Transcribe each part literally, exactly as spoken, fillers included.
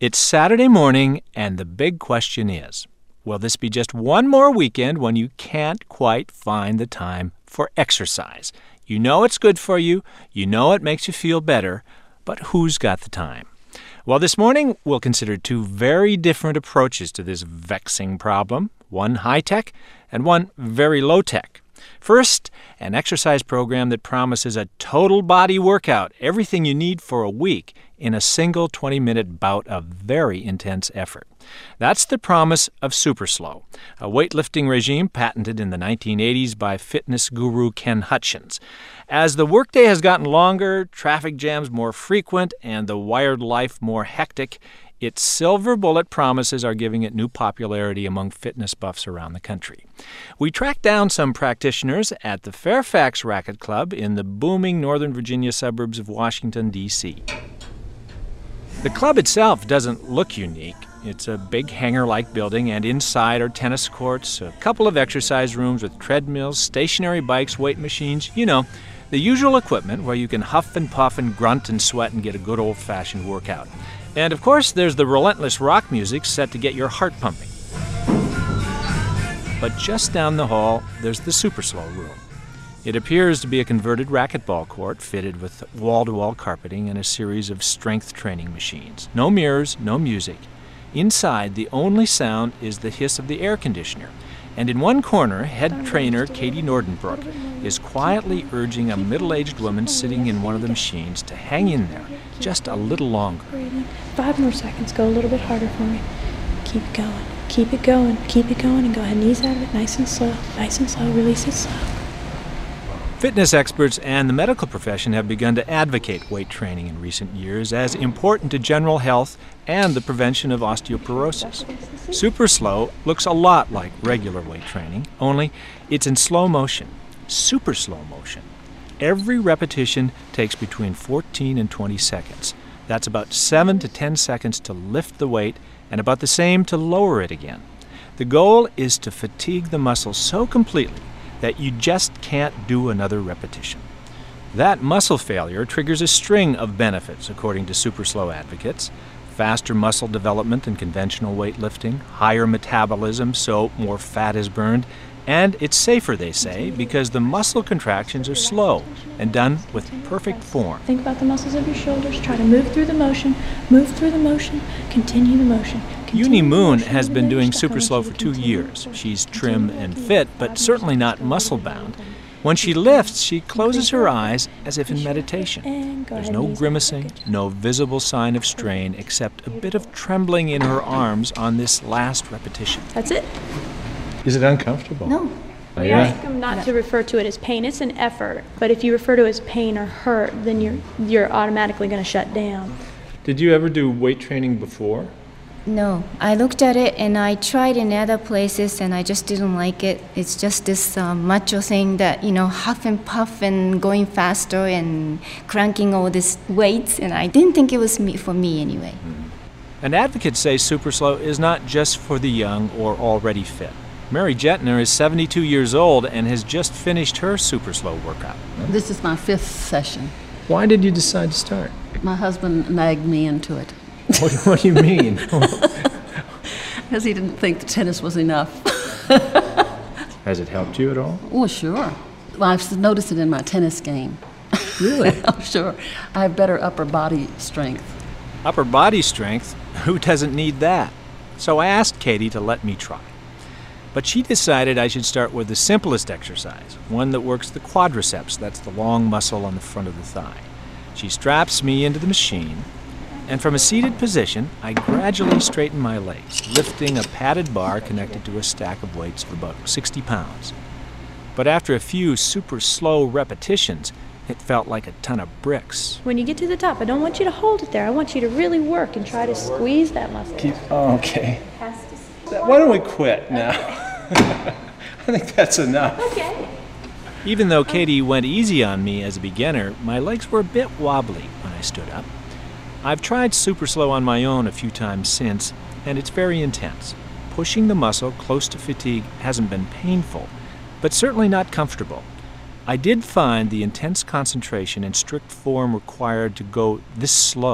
It's Saturday morning, and the big question is, will this be just one more weekend when you can't quite find the time for exercise? You know it's good for you, you know it makes you feel better, but who's got the time? Well, this morning we'll consider two very different approaches to this vexing problem, one high-tech and one very low-tech. First, an exercise program that promises a total body workout, everything you need for a week, in a single twenty-minute bout of very intense effort. That's the promise of SuperSlow, a weightlifting regime patented in the nineteen eighties by fitness guru Ken Hutchins. As the workday has gotten longer, traffic jams more frequent, and the wired life more hectic, its silver bullet promises are giving it new popularity among fitness buffs around the country. We tracked down some practitioners at the Fairfax Racquet Club in the booming Northern Virginia suburbs of Washington, D C The club itself doesn't look unique. It's a big hangar-like building, and inside are tennis courts, a couple of exercise rooms with treadmills, stationary bikes, weight machines, you know, the usual equipment where you can huff and puff and grunt and sweat and get a good old-fashioned workout. And, of course, there's the relentless rock music set to get your heart pumping. But just down the hall, there's the SuperSlow room. It appears to be a converted racquetball court fitted with wall-to-wall carpeting and a series of strength training machines. No mirrors, no music. Inside, the only sound is the hiss of the air conditioner. And in one corner, head trainer Katie Nordenbrook is quietly urging a middle-aged woman sitting in one of the machines to hang in there just a little longer. Five more seconds. Go a little bit harder for me. Keep it going. Keep it going. Keep it going. And go ahead and ease out of it nice and slow. Nice and slow. Release it slow. Fitness experts and the medical profession have begun to advocate weight training in recent years as important to general health and the prevention of osteoporosis. SuperSlow looks a lot like regular weight training, only it's in slow motion, super slow motion. Every repetition takes between fourteen and twenty seconds. That's about seven to ten seconds to lift the weight and about the same to lower it again. The goal is to fatigue the muscle so completely that you just can't do another repetition. That muscle failure triggers a string of benefits, according to SuperSlow advocates. Faster muscle development than conventional weightlifting, higher metabolism, so more fat is burned, and it's safer, they say, because the muscle contractions are slow and done with perfect form. Think about the muscles of your shoulders. Try to move through the motion. Move through the motion. Continue the motion. Uni Moon has been doing SuperSlow for two years. She's trim and fit, but certainly not muscle-bound. When she lifts, she closes her eyes as if in meditation. There's no grimacing, no visible sign of strain, except a bit of trembling in her arms on this last repetition. That's it. Is it uncomfortable? No. Oh, We yeah? ask them not to refer to it as pain. It's an effort. But if you refer to it as pain or hurt, then you're you're automatically going to shut down. Did you ever do weight training before? No, I looked at it and I tried in other places and I just didn't like it. It's just this um, macho thing that, you know, huff and puff and going faster and cranking all these weights, and I didn't think it was me, for me anyway. Mm. And advocates say SuperSlow is not just for the young or already fit. Mary Jetner is seventy-two years old and has just finished her SuperSlow workout. This is my fifth session. Why did you decide to start? My husband nagged me into it. What, what do you mean? Because he didn't think the tennis was enough. Has it helped you at all? Well, sure. Well, I've noticed it in my tennis game. Really? I'm sure. I have better upper body strength. Upper body strength? Who doesn't need that? So I asked Katie to let me try. But she decided I should start with the simplest exercise, one that works the quadriceps, that's the long muscle on the front of the thigh. She straps me into the machine, and from a seated position, I gradually straighten my legs, lifting a padded bar connected to a stack of weights of about sixty pounds. But after a few super slow repetitions, it felt like a ton of bricks. When you get to the top, I don't want you to hold it there. I want you to really work and try to squeeze that muscle. Keep, oh, okay. Why don't we quit now? I think that's enough. Okay. Even though Katie went easy on me as a beginner, my legs were a bit wobbly when I stood up. I've tried SuperSlow on my own a few times since, and it's very intense. Pushing the muscle close to fatigue hasn't been painful, but certainly not comfortable. I did find the intense concentration and strict form required to go this slow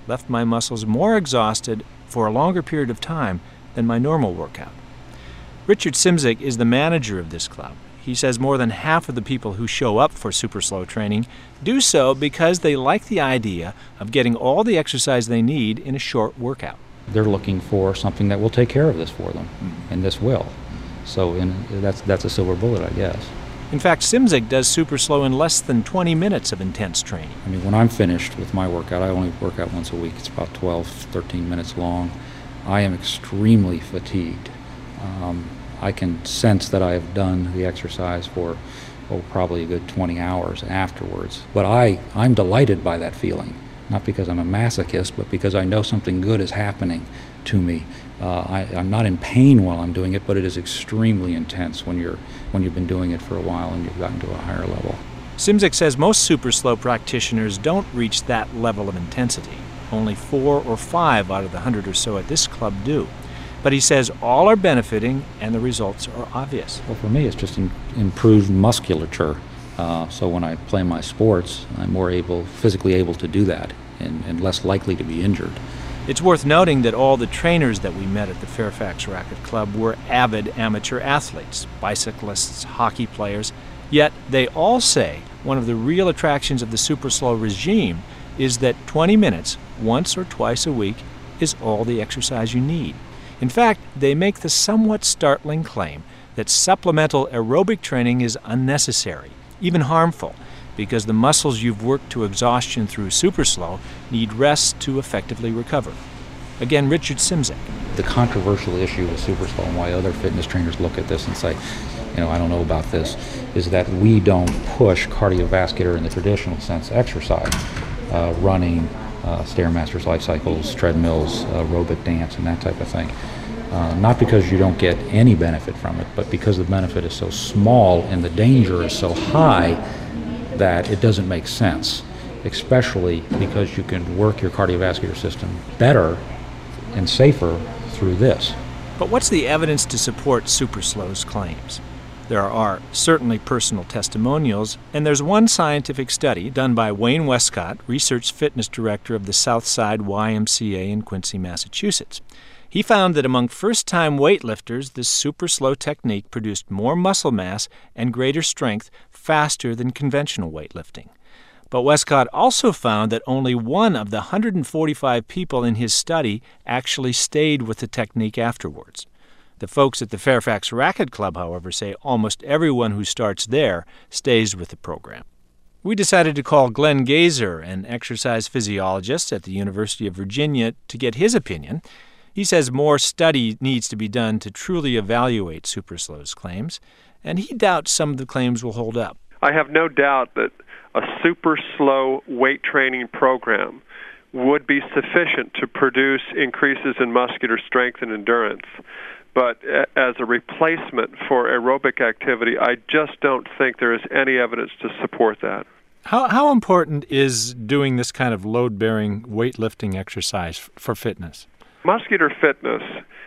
left my muscles more exhausted for a longer period of time than my normal workout. Richard Simzik is the manager of this club. He says more than half of the people who show up for super slow training do so because they like the idea of getting all the exercise they need in a short workout. They're looking for something that will take care of this for them, and this will. So in, that's, that's a silver bullet, I guess. In fact, Simzik does super slow in less than twenty minutes of intense training. I mean, when I'm finished with my workout, I only work out once a week. It's about twelve, thirteen minutes long. I am extremely fatigued. Um, I can sense that I have done the exercise for, oh, probably a good twenty hours afterwards. But I, I'm delighted by that feeling, not because I'm a masochist, but because I know something good is happening to me. Uh, I, I'm not in pain while I'm doing it, but it is extremely intense when you're when you've been doing it for a while and you've gotten to a higher level. Simzik says most super slow practitioners don't reach that level of intensity. Only four or five out of the hundred or so at this club do. But he says all are benefiting and the results are obvious. Well, for me, it's just in, improved musculature. Uh, so when I play my sports, I'm more able, physically able to do that and, and less likely to be injured. It's worth noting that all the trainers that we met at the Fairfax Racquet Club were avid amateur athletes, bicyclists, hockey players, yet they all say one of the real attractions of the super slow regime is that twenty minutes, once or twice a week, is all the exercise you need. In fact, they make the somewhat startling claim that supplemental aerobic training is unnecessary, even harmful, because the muscles you've worked to exhaustion through super slow need rest to effectively recover. Again, Richard Simzik. The controversial issue with super slow and why other fitness trainers look at this and say, you know, I don't know about this, is that we don't push cardiovascular in the traditional sense exercise, uh, running, uh, Stairmasters, life cycles, treadmills, uh, aerobic dance, and that type of thing. Uh, not because you don't get any benefit from it, but because the benefit is so small and the danger is so high that it doesn't make sense, especially because you can work your cardiovascular system better and safer through this. But what's the evidence to support super slow's claims? There are certainly personal testimonials, and there's one scientific study done by Wayne Westcott, Research Fitness Director of the Southside Y M C A in Quincy, Massachusetts. He found that among first-time weightlifters, the super slow technique produced more muscle mass and greater strength faster than conventional weightlifting. But Westcott also found that only one of the one hundred forty-five people in his study actually stayed with the technique afterwards. The folks at the Fairfax Racquet Club, however, say almost everyone who starts there stays with the program. We decided to call Glenn Gazer, an exercise physiologist at the University of Virginia, to get his opinion. He says more study needs to be done to truly evaluate super slow's claims, and he doubts some of the claims will hold up. I have no doubt that a super slow weight training program would be sufficient to produce increases in muscular strength and endurance. But as a replacement for aerobic activity, I just don't think there is any evidence to support that. How, how important is doing this kind of load-bearing weightlifting exercise f- for fitness? Muscular fitness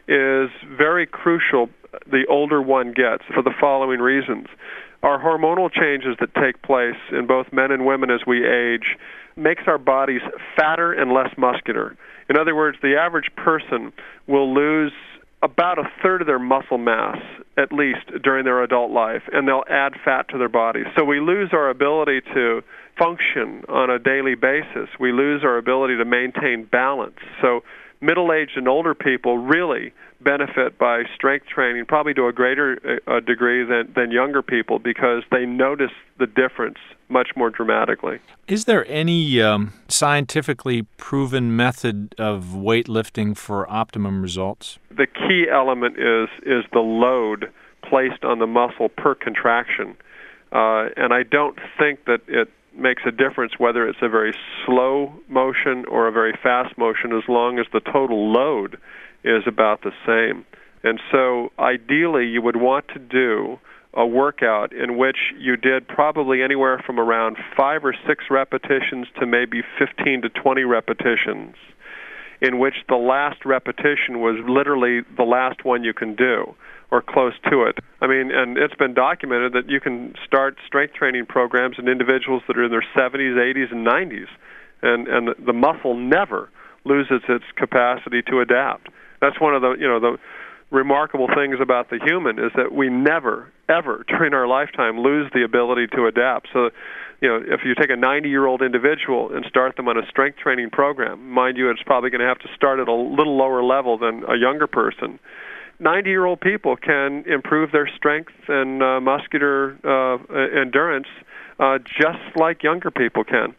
is very crucial the older one gets for the following reasons. Our hormonal changes that take place in both men and women as we age makes our bodies fatter and less muscular. In other words, the average person will lose about a third of their muscle mass, at least, during their adult life, and they'll add fat to their bodies. So we lose our ability to function on a daily basis. We lose our ability to maintain balance. So middle-aged and older people really benefit by strength training, probably to a greater uh, degree than, than younger people, because they notice the difference much more dramatically. Is there any um, scientifically proven method of weightlifting for optimum results? The key element is is the load placed on the muscle per contraction. Uh, and I don't think that it makes a difference whether it's a very slow motion or a very fast motion, as long as the total load is about the same. And so ideally you would want to do a workout in which you did probably anywhere from around five or six repetitions to maybe fifteen to twenty repetitions, in which the last repetition was literally the last one you can do, or close to it. I mean, and it's been documented that you can start strength training programs in individuals that are in their seventies, eighties, and nineties, and, and the muscle never loses its capacity to adapt. That's one of the, you know, the remarkable things about the human is that we never, ever during our lifetime lose the ability to adapt. So, you know, if you take a ninety-year-old individual and start them on a strength training program, mind you, it's probably going to have to start at a little lower level than a younger person. ninety-year-old people can improve their strength and uh, muscular uh, endurance uh, just like younger people can.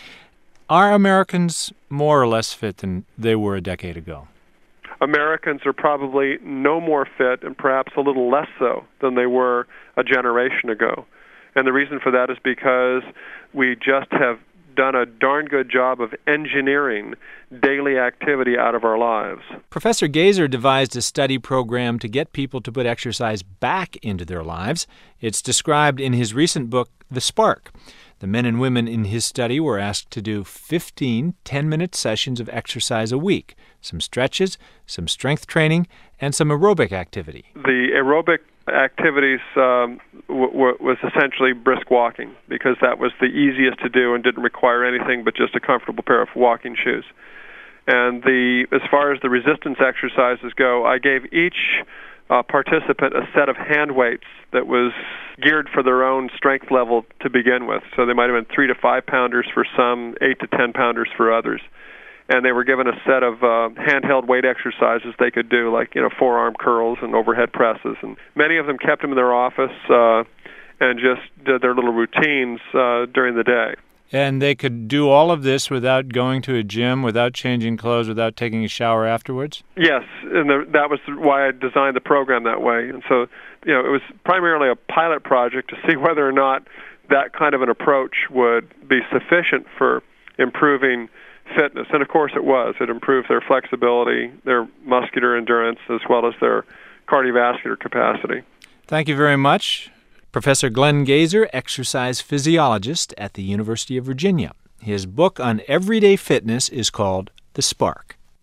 Are Americans more or less fit than they were a decade ago? Americans are probably no more fit and perhaps a little less so than they were a generation ago. And the reason for that is because we just have done a darn good job of engineering daily activity out of our lives. Professor Gazer devised a study program to get people to put exercise back into their lives. It's described in his recent book, The Spark. The men and women in his study were asked to do fifteen ten-minute sessions of exercise a week, some stretches, some strength training, and some aerobic activity. The aerobic activities um, w- w- was essentially brisk walking because that was the easiest to do and didn't require anything but just a comfortable pair of walking shoes. And the as far as the resistance exercises go, I gave each uh, participant a set of hand weights that was geared for their own strength level to begin with. So they might have been three to five pounders for some, eight to ten pounders for others. And they were given a set of uh, handheld weight exercises they could do, like, you know, forearm curls and overhead presses. And many of them kept them in their office uh, and just did their little routines uh, during the day. And they could do all of this without going to a gym, without changing clothes, without taking a shower afterwards? Yes, and the, that was why I designed the program that way. And so, you know, it was primarily a pilot project to see whether or not that kind of an approach would be sufficient for improving fitness. And of course it was. It improved their flexibility, their muscular endurance, as well as their cardiovascular capacity. Thank you very much. Professor Glenn Gazer, exercise physiologist at the University of Virginia. His book on everyday fitness is called The Spark.